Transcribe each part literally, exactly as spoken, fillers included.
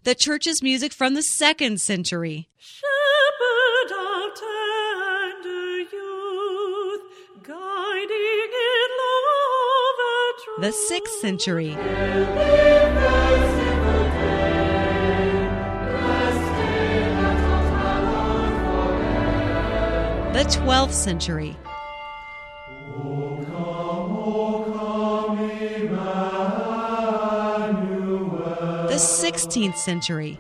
The church's music from the second century. Shepherd of tender youth, guiding in love and truth. The sixth century. The twelfth century. The sixteenth century.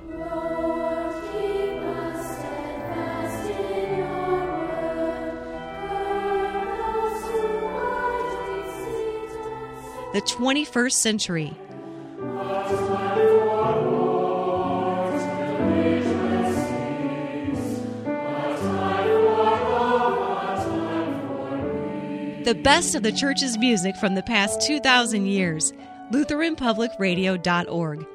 The twenty-first century. The best of the church's music from the past two thousand years. Lutheran Public Radio dot org.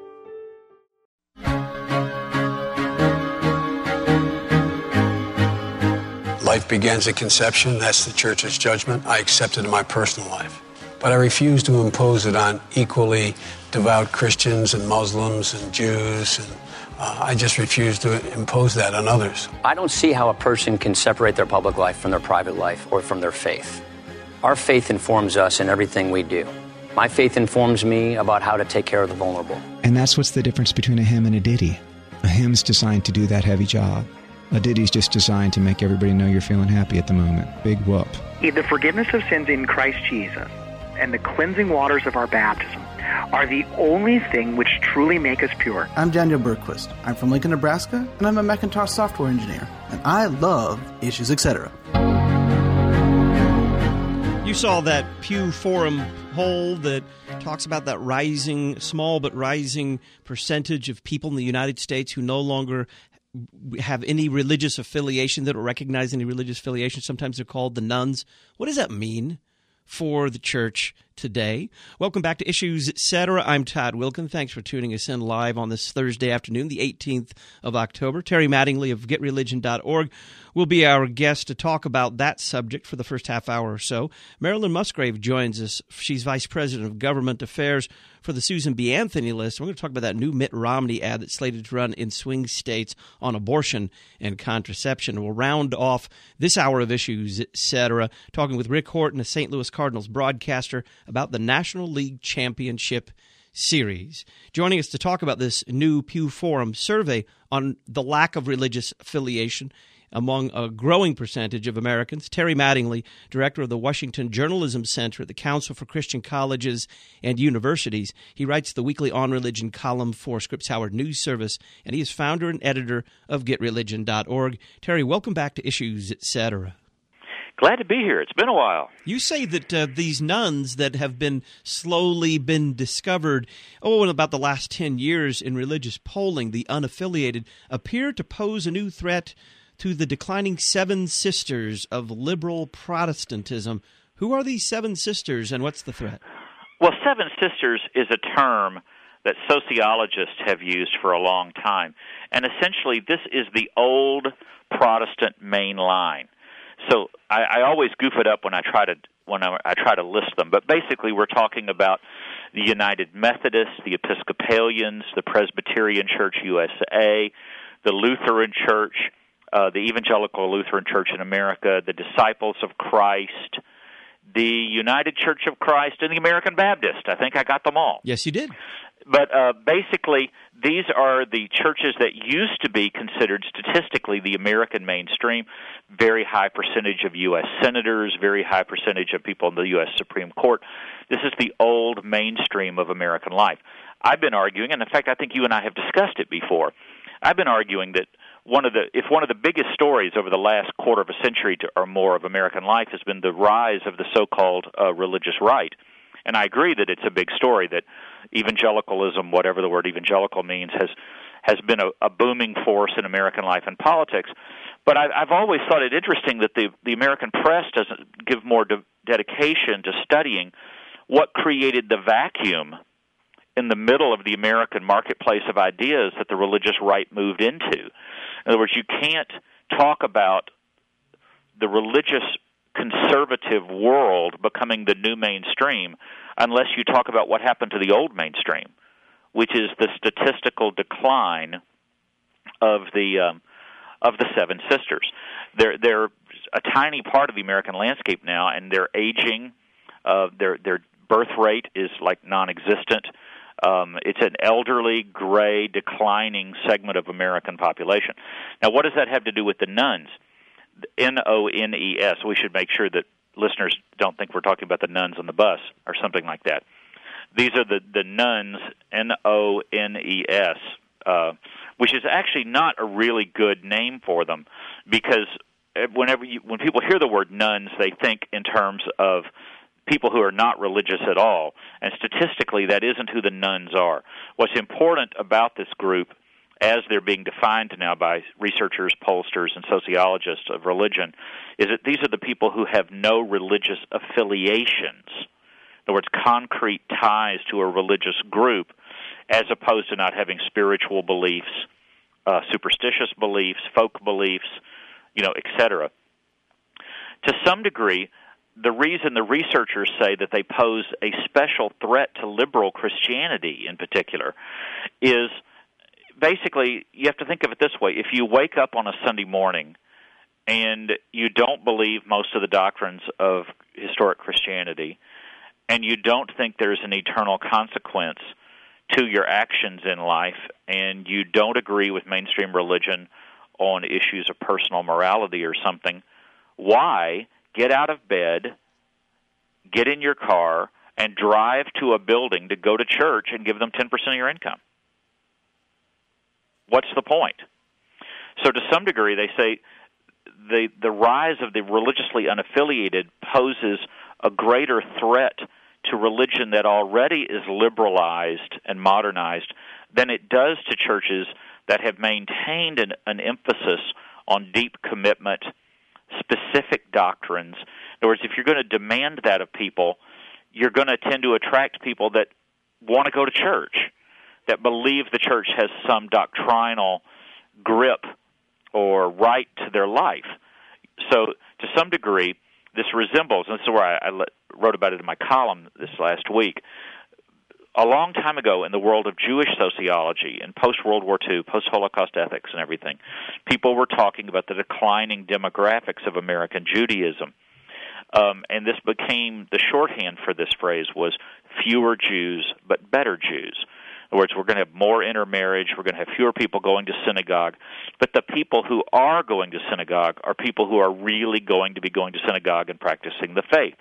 Life begins at conception. That's the church's judgment. I accept it in my personal life. But I refuse to impose it on equally devout Christians and Muslims and Jews. And uh, I just refuse to impose that on others. I don't see how a person can separate their public life from their private life or from their faith. Our faith informs us in everything we do. My faith informs me about how to take care of the vulnerable. And that's what's the difference between a hymn and a ditty. A hymn's designed to do that heavy job. A ditty's just designed to make everybody know you're feeling happy at the moment. Big whoop. The forgiveness of sins in Christ Jesus and the cleansing waters of our baptism are the only thing which truly make us pure. I'm Daniel Bergquist. I'm from Lincoln, Nebraska, and I'm a Macintosh software engineer. And I love Issues, et cetera. You saw that Pew Forum poll that talks about that rising, small but rising percentage of people in the United States who no longer have any religious affiliation, that don't recognize any religious affiliation. Sometimes they're called the nuns. What does that mean for the church today? Welcome back to Issues, et cetera. I'm Todd Wilkin. Thanks for tuning us in live on this Thursday afternoon, the eighteenth of October. Terry Mattingly of get religion dot org will be our guest to talk about that subject for the first half hour or so. Marilyn Musgrave joins us. She's Vice President of Government Affairs for the Susan B. Anthony list. We're going to talk about that new Mitt Romney ad that's slated to run in swing states on abortion and contraception. We'll round off this hour of Issues, et cetera, talking with Rick Horton, a Saint Louis Cardinals broadcaster, about the National League Championship Series. Joining us to talk about this new Pew Forum survey on the lack of religious affiliation among a growing percentage of Americans, Terry Mattingly, director of the Washington Journalism Center at the Council for Christian Colleges and Universities. He writes the weekly On Religion column for Scripps Howard News Service, and he is founder and editor of get religion dot org. Terry, welcome back to Issues, et cetera. Glad to be here. It's been a while. You say that uh, these nuns that have been slowly been discovered, oh, in about the last ten years in religious polling, the unaffiliated, appear to pose a new threat to the declining seven sisters of liberal Protestantism. Who are these seven sisters, and what's the threat? Well, seven sisters is a term that sociologists have used for a long time. And essentially, this is the old Protestant main line. So I, I always goof it up when I try to when I, I try to list them. But basically, we're talking about the United Methodists, the Episcopalians, the Presbyterian Church U S A, the Lutheran Church, Uh, the Evangelical Lutheran Church in America, the Disciples of Christ, the United Church of Christ, and the American Baptist. I think I got them all. Yes, you did. But uh, basically, these are the churches that used to be considered statistically the American mainstream. Very high percentage of U S senators, very high percentage of people in the U S Supreme Court. This is the old mainstream of American life. I've been arguing, and in fact, I think you and I have discussed it before. I've been arguing that One of the, if one of the biggest stories over the last quarter of a century to, or more of American life has been the rise of the so-called uh, religious right, and I agree that it's a big story, that evangelicalism, whatever the word evangelical means, has has been a, a booming force in American life and politics. But I, I've always thought it interesting that the, the American press doesn't give more de- dedication to studying what created the vacuum in the middle of the American marketplace of ideas that the religious right moved into. In other words, you can't talk about the religious conservative world becoming the new mainstream unless you talk about what happened to the old mainstream, which is the statistical decline of the um, of the Seven Sisters. They're they're a tiny part of the American landscape now, and they're aging. Uh, their their birth rate is like non-existent. Um, it's an elderly, gray, declining segment of American population. Now, what does that have to do with the nuns? N O N E S. We should make sure that listeners don't think we're talking about the nuns on the bus or something like that. These are the, the nuns, N O N E S, uh, which is actually not a really good name for them, because whenever you, when people hear the word nuns, they think in terms of people who are not religious at all, and statistically that isn't who the nuns are. What's important about this group, as they're being defined now by researchers, pollsters, and sociologists of religion, is that these are the people who have no religious affiliations. In other words, concrete ties to a religious group, as opposed to not having spiritual beliefs, uh, superstitious beliefs, folk beliefs, you know, et cetera. To some degree, the reason the researchers say that they pose a special threat to liberal Christianity in particular is basically, you have to think of it this way. If you wake up on a Sunday morning and you don't believe most of the doctrines of historic Christianity, and you don't think there's an eternal consequence to your actions in life, and you don't agree with mainstream religion on issues of personal morality or something, why get out of bed, get in your car, and drive to a building to go to church and give them ten percent of your income? What's the point? So to some degree, they say the the rise of the religiously unaffiliated poses a greater threat to religion that already is liberalized and modernized than it does to churches that have maintained an, an emphasis on deep commitment, specific doctrines. In other words, if you're going to demand that of people, you're going to tend to attract people that want to go to church, that believe the church has some doctrinal grip or right to their life. So to some degree, this resembles, and this is where I, I wrote about it in my column this last week, a long time ago in the world of Jewish sociology and post-World War Two, post-Holocaust ethics and everything, people were talking about the declining demographics of American Judaism. Um, and this became, the shorthand for this phrase was fewer Jews, but better Jews. In other words, we're going to have more intermarriage, we're going to have fewer people going to synagogue, but the people who are going to synagogue are people who are really going to be going to synagogue and practicing the faith.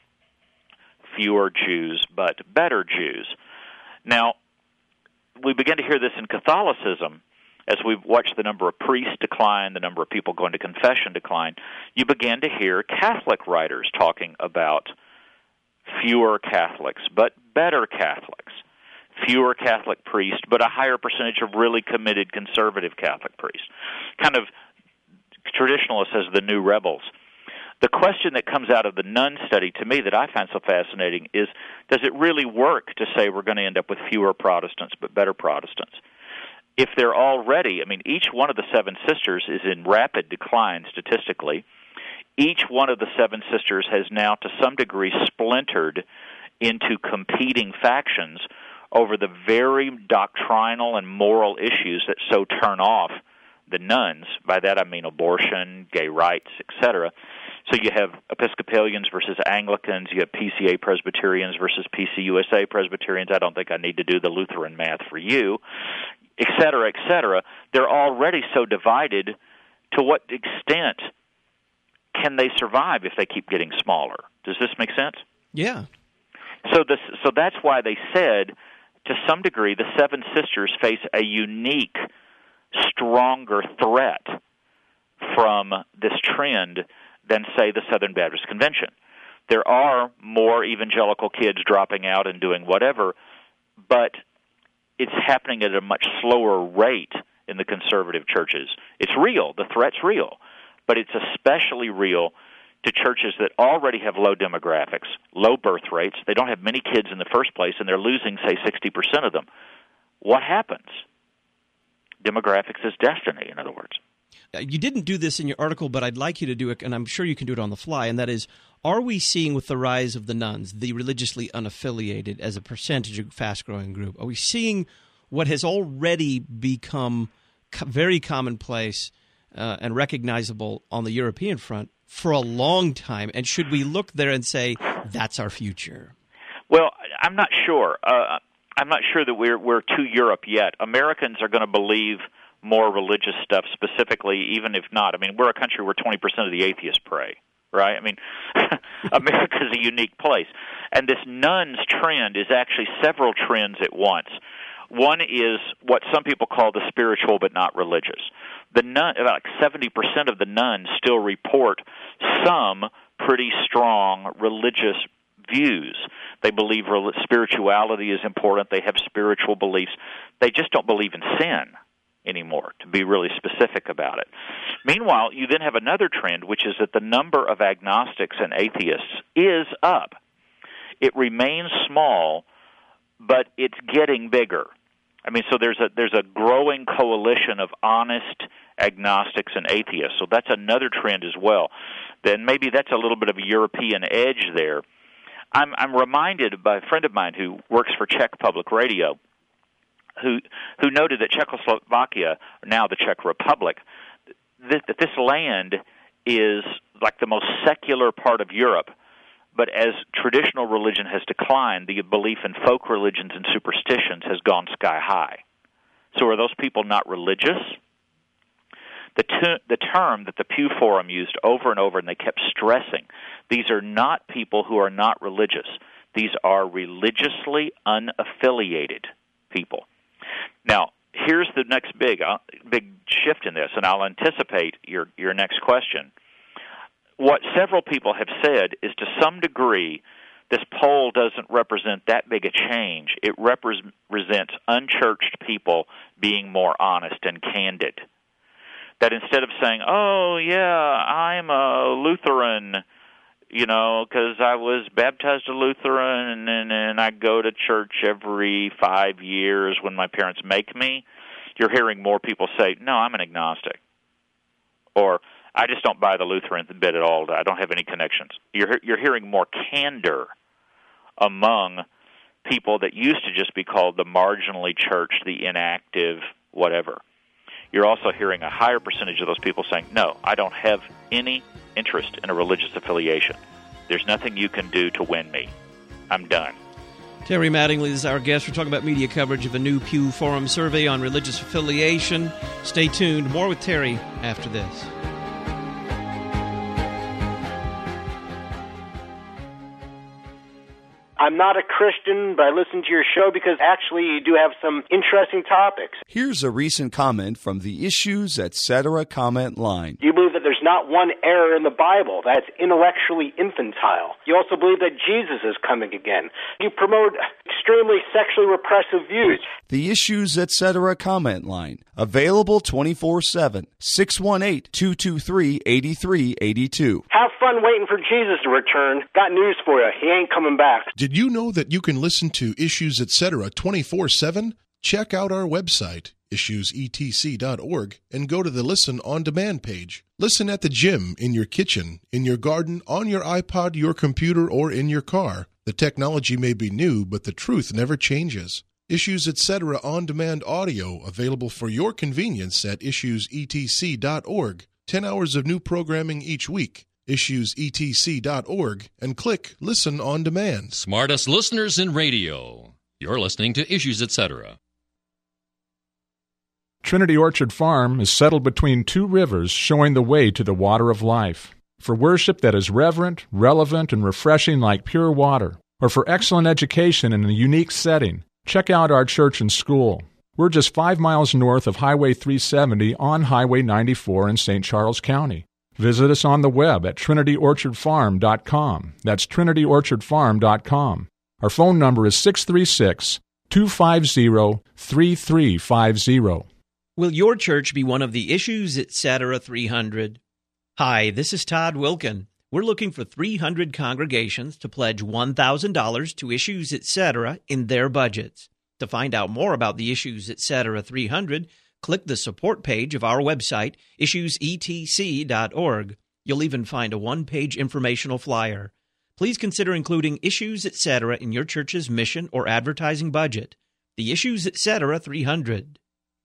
Fewer Jews, but better Jews. Now, we begin to hear this in Catholicism as we've watched the number of priests decline, the number of people going to confession decline. You begin to hear Catholic writers talking about fewer Catholics, but better Catholics. Fewer Catholic priests, but a higher percentage of really committed conservative Catholic priests. Kind of traditionalists as the new rebels. The question that comes out of the nun study to me that I find so fascinating is, does it really work to say we're going to end up with fewer Protestants but better Protestants? If they're already, I mean, each one of the seven sisters is in rapid decline statistically. Each one of the seven sisters has now to some degree splintered into competing factions over the very doctrinal and moral issues that so turn off the nuns. By that I mean abortion, gay rights, et cetera. So you have Episcopalians versus Anglicans, you have P C A Presbyterians versus P C U S A Presbyterians. I don't think I need to do the Lutheran math for you, et cetera, et cetera. They're already so divided. To what extent can they survive if they keep getting smaller? Does this make sense? Yeah. So this, so that's why they said, to some degree, the Seven Sisters face a unique, stronger threat from this trend than, say, the Southern Baptist Convention. There are more evangelical kids dropping out and doing whatever, but it's happening at a much slower rate in the conservative churches. It's real. The threat's real. But it's especially real to churches that already have low demographics, low birth rates. They don't have many kids in the first place, and they're losing, say, sixty percent of them. What happens? Demographics is destiny, in other words. you didn't do this in your article, but I'd like you to do it, and I'm sure you can do it on the fly, and that is, are we seeing with the rise of the nuns, the religiously unaffiliated, as a percentage of fast-growing group, are we seeing what has already become co- very commonplace uh, and recognizable on the European front for a long time? And should we look there and say, that's our future? Well, I'm not sure. Uh, I'm not sure that we're we're to Europe yet. Americans are going to believe more religious stuff specifically, even if not. I mean, we're a country where twenty percent of the atheists pray, right? I mean, America's a unique place. And this nuns trend is actually several trends at once. One is what some people call the spiritual but not religious. The nun, about seventy percent of the nuns still report some pretty strong religious views. They believe spirituality is important. They have spiritual beliefs. They just don't believe in sin anymore, to be really specific about it. Meanwhile, you then have another trend, which is that the number of agnostics and atheists is up. It remains small, but it's getting bigger. I mean, so there's a there's a growing coalition of honest agnostics and atheists. So that's another trend as well. Then maybe that's a little bit of a European edge there. I'm, I'm reminded by a friend of mine who works for Czech Public Radio, who who noted that Czechoslovakia, now the Czech Republic, that, that this land is like the most secular part of Europe, but as traditional religion has declined, the belief in folk religions and superstitions has gone sky high. So are those people not religious? The, ter- the term that the Pew Forum used over and over, and they kept stressing, these are not people who are not religious. These are religiously unaffiliated people. Now, here's the next big uh, big shift in this, and I'll anticipate your, your next question. What several people have said is, to some degree, this poll doesn't represent that big a change. It represents unchurched people being more honest and candid. That instead of saying, oh, yeah, I'm a Lutheran, you know, because I was baptized a Lutheran and, and I go to church every five years when my parents make me, you're hearing more people say, no, I'm an agnostic. Or, I just don't buy the Lutheran bit at all. I don't have any connections. You're, you're hearing more candor among people that used to just be called the marginally churched, the inactive, whatever. You're also hearing a higher percentage of those people saying, no, I don't have any interest in a religious affiliation. There's nothing you can do to win me. I'm done. Terry Mattingly is our guest. We're talking about media coverage of a new Pew Forum survey on religious affiliation. Stay tuned. More with Terry after this. I'm not a Christian, but I listen to your show because actually you do have some interesting topics. Here's a recent comment from the Issues Etc. comment line. You believe that there's not one error in the Bible that's intellectually infantile. You also believe that Jesus is coming again. You promote extremely sexually repressive views. The Issues Etc. comment line. Available twenty-four seven. six one eight, two two three, eight three eight two. Have fun waiting for Jesus to return. Got news for you. He ain't coming back. Did you know that you can listen to Issues Etc. twenty-four seven? Check out our website, issues e t c dot org, and go to the Listen on Demand page. Listen at the gym, in your kitchen, in your garden, on your iPod, your computer, or in your car. The technology may be new, but the truth never changes. Issues Etc. on-demand audio available for your convenience at issues e t c dot org. Ten hours of new programming each week. issues e t c dot org and click Listen on Demand. Smartest listeners in radio. You're listening to Issues Etc. Trinity Orchard Farm is settled between two rivers, showing the way to the water of life. For worship that is reverent, relevant, and refreshing like pure water, or for excellent education in a unique setting, check out our church and school. We're just five miles north of Highway three seventy on Highway ninety-four in Saint Charles County. Visit us on the web at trinity orchard farm dot com. That's trinity orchard farm dot com. Our phone number is six three six, two five zero, three three five zero. Will your church be one of the Issues Etc. three hundred? Hi, this is Todd Wilkin. We're looking for three hundred congregations to pledge one thousand dollars to Issues Etc. in their budgets. To find out more about the Issues Etc. three hundred, Click the support page of our website, issues e t c dot org. You'll even find a one-page informational flyer. Please consider including Issues et cetera in your church's mission or advertising budget. The Issues et cetera three hundred.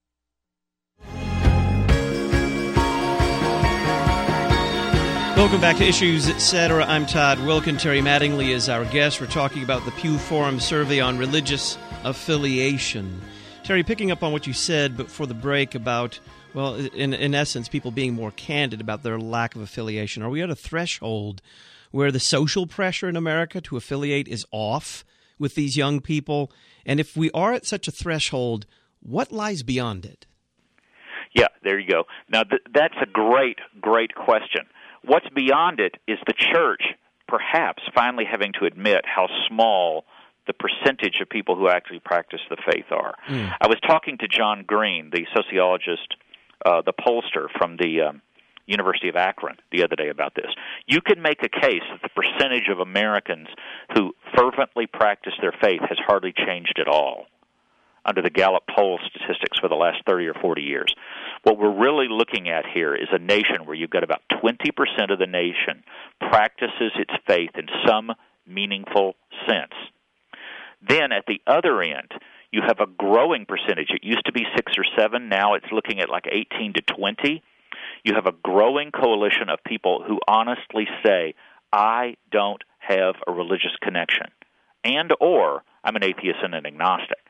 Welcome back to Issues et cetera. I'm Todd Wilkin. Terry Mattingly is our guest. We're talking about the Pew Forum survey on religious affiliation. Terry, picking up on what you said before the break about, well, in, in essence, people being more candid about their lack of affiliation. Are we at a threshold where the social pressure in America to affiliate is off with these young people? And if we are at such a threshold, what lies beyond it? Yeah, there you go. Now, th- that's a great, great question. What's beyond it is the church perhaps finally having to admit how small the percentage of people who actually practice the faith are. Mm. I was talking to John Green, the sociologist, uh, the pollster from the um, University of Akron the other day about this. You can make a case that the percentage of Americans who fervently practice their faith has hardly changed at all under the Gallup poll statistics for the last thirty or forty years. What we're really looking at here is a nation where you've got about twenty percent of the nation practices its faith in some meaningful sense. Then at the other end, you have a growing percentage. It used to be six or seven. Now it's looking at like eighteen to twenty. You have a growing coalition of people who honestly say, I don't have a religious connection, and or I'm an atheist and an agnostic.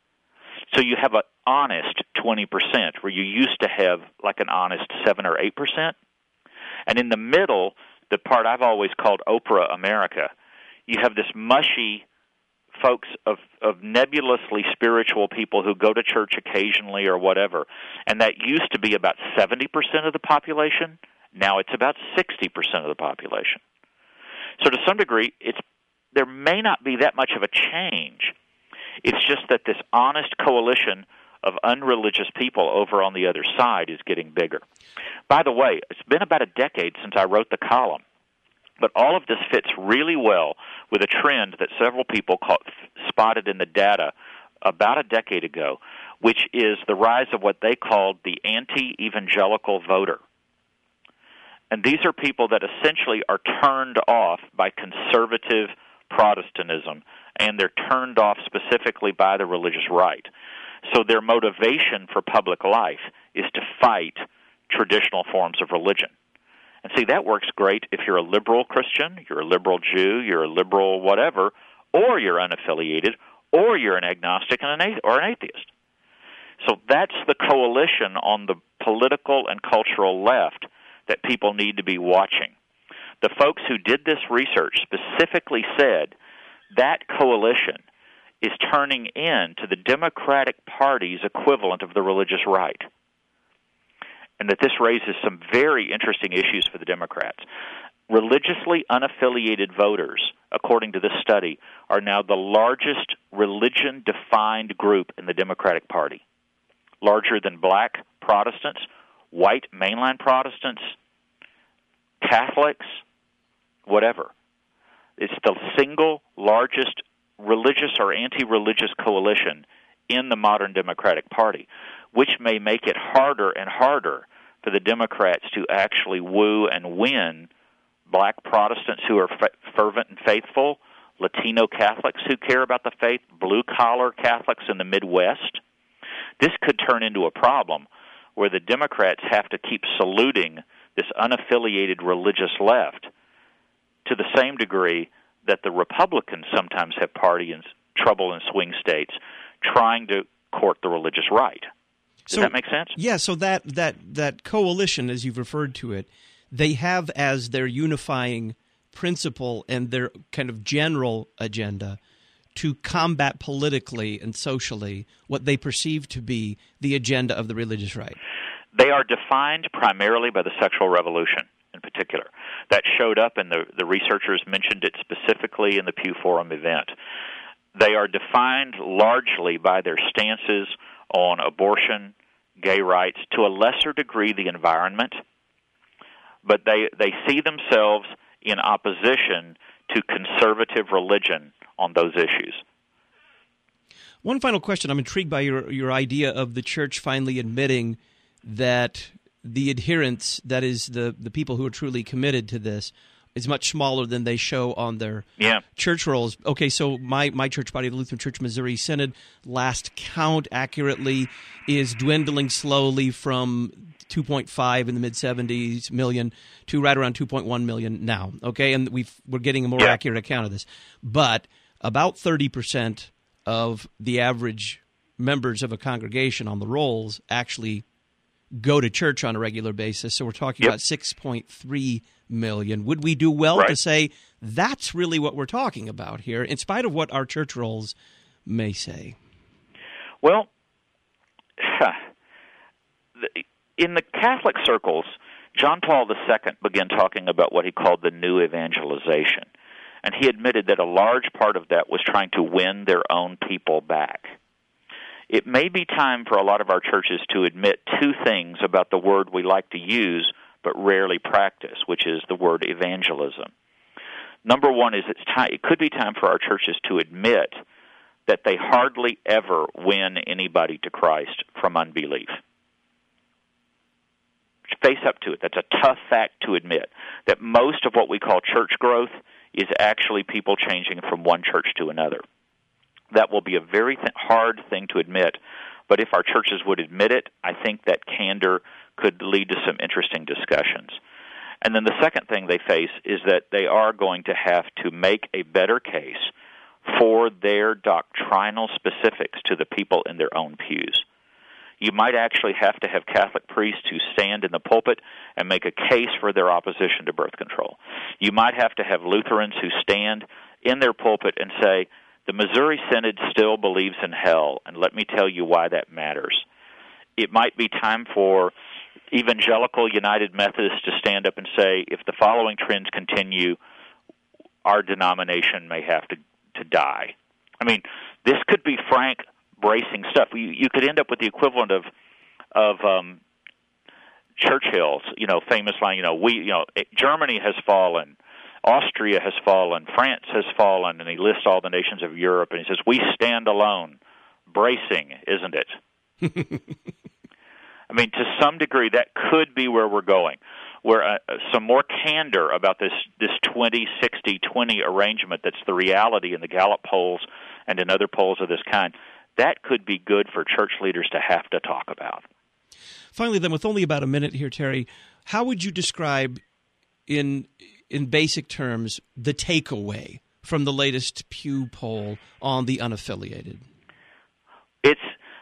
So you have an honest twenty percent where you used to have like an honest seven or eight percent. And in the middle, the part I've always called Oprah America, you have this mushy folks of, of nebulously spiritual people who go to church occasionally or whatever, and that used to be about seventy percent of the population. Now it's about sixty percent of the population. So to some degree, it's there may not be that much of a change. It's just that this honest coalition of unreligious people over on the other side is getting bigger. By the way, it's been about a decade since I wrote the column, but all of this fits really well with a trend that several people caught, spotted in the data about a decade ago, which is the rise of what they called the anti-evangelical voter. And these are people that essentially are turned off by conservative Protestantism, and they're turned off specifically by the religious right. So their motivation for public life is to fight traditional forms of religion. And see, that works great if you're a liberal Christian, you're a liberal Jew, you're a liberal whatever, or you're unaffiliated, or you're an agnostic and an or an atheist. So that's the coalition on the political and cultural left that people need to be watching. The folks who did this research specifically said that coalition is turning into the Democratic Party's equivalent of the religious right, and that this raises some very interesting issues for the Democrats. Religiously unaffiliated voters, according to this study, are now the largest religion-defined group in the Democratic Party, larger than black Protestants, white mainline Protestants, Catholics, whatever. It's the single largest religious or anti-religious coalition in the modern Democratic Party, which may make it harder and harder for the Democrats to actually woo and win black Protestants who are f- fervent and faithful, Latino Catholics who care about the faith, blue-collar Catholics in the Midwest. This could turn into a problem where the Democrats have to keep saluting this unaffiliated religious left to the same degree that the Republicans sometimes have party in trouble in swing states trying to court the religious right. Does so, that make sense? Yeah, so that, that, that coalition, as you've referred to it, they have as their unifying principle and their kind of general agenda to combat politically and socially what they perceive to be the agenda of the religious right. They are defined primarily by the sexual revolution in particular. That showed up, and the, the researchers mentioned it specifically in the Pew Forum event. They are defined largely by their stances on abortion, gay rights, to a lesser degree the environment, but they, they see themselves in opposition to conservative religion on those issues. One final question. I'm intrigued by your, your idea of the church finally admitting that the adherents, that is, the, the people who are truly committed to this, is much smaller than they show on their yeah. church rolls. Okay, so my, my church body, the Lutheran Church Missouri Synod, last count accurately is dwindling slowly from two point five in the mid-seventies million to right around two point one million now. Okay, and we've, we're getting a more yeah. accurate account of this. But about thirty percent of the average members of a congregation on the rolls actually go to church on a regular basis. So we're talking yep. about six point three million. Would we do well right. to say that's really what we're talking about here, in spite of what our church rolls may say? Well, in the Catholic circles, John Paul the Second began talking about what he called the new evangelization. And he admitted that a large part of that was trying to win their own people back. It may be time for a lot of our churches to admit two things about the word we like to use but rarely practice, which is the word evangelism. Number one is it's time, it could be time for our churches to admit that they hardly ever win anybody to Christ from unbelief. Face up to it. That's a tough fact to admit, that most of what we call church growth is actually people changing from one church to another. That will be a very th- hard thing to admit, but if our churches would admit it, I think that candor could lead to some interesting discussions. And then the second thing they face is that they are going to have to make a better case for their doctrinal specifics to the people in their own pews. You might actually have to have Catholic priests who stand in the pulpit and make a case for their opposition to birth control. You might have to have Lutherans who stand in their pulpit and say, the Missouri Synod still believes in hell, and let me tell you why that matters. It might be time for Evangelical United Methodists to stand up and say, if the following trends continue, our denomination may have to, to die. I mean, this could be frank, bracing stuff. You, you could end up with the equivalent of of um, Churchill's, you know, famous line. You know, we, you know, Germany has fallen, Austria has fallen, France has fallen, and he lists all the nations of Europe, and he says, "We stand alone." Bracing, isn't it? I mean, to some degree, that could be where we're going, where uh, some more candor about this this twenty sixty twenty arrangement that's the reality in the Gallup polls and in other polls of this kind. That could be good for church leaders to have to talk about. Finally, then, with only about a minute here, Terry, how would you describe in in basic terms the takeaway from the latest Pew poll on the unaffiliated? It's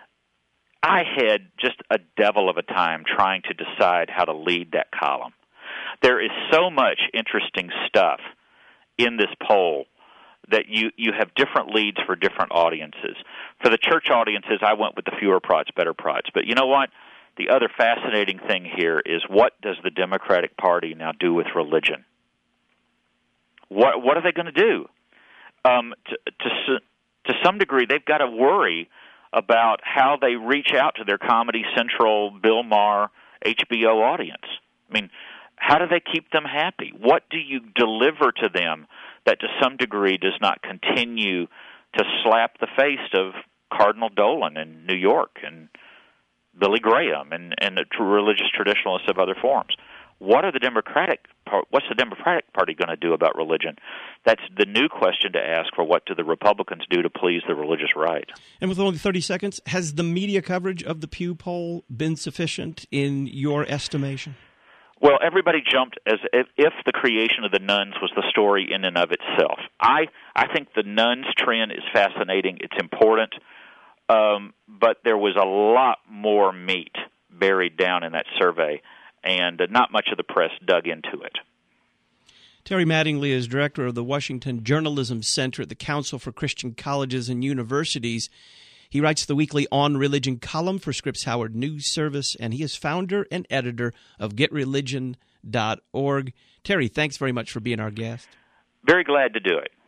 I had just a devil of a time trying to decide how to lead that column. There is so much interesting stuff in this poll that you, you have different leads for different audiences. For the church audiences, I went with the fewer prods, better prods. But you know what? The other fascinating thing here is, what does the Democratic Party now do with religion? What what are they going to do? Um, to, to to some degree, they've got to worry about how they reach out to their Comedy Central, Bill Maher, H B O audience. I mean, how do they keep them happy? What do you deliver to them that to some degree does not continue to slap the face of Cardinal Dolan in New York and Billy Graham and, and the religious traditionalists of other forms? What are the Democratic what's the Democratic Party going to do about religion? That's the new question to ask for what do the Republicans do to please the religious right. And with only thirty seconds, has the media coverage of the Pew poll been sufficient in your estimation? Well, everybody jumped as if, if the creation of the nuns was the story in and of itself. I I think the nuns trend is fascinating. It's important. Um, but there was a lot more meat buried down in that survey, and uh, not much of the press dug into it. Terry Mattingly is director of the Washington Journalism Center at the Council for Christian Colleges and Universities. He writes the weekly On Religion column for Scripps Howard News Service, and he is founder and editor of get religion dot org. Terry, thanks very much for being our guest. Very glad to do it.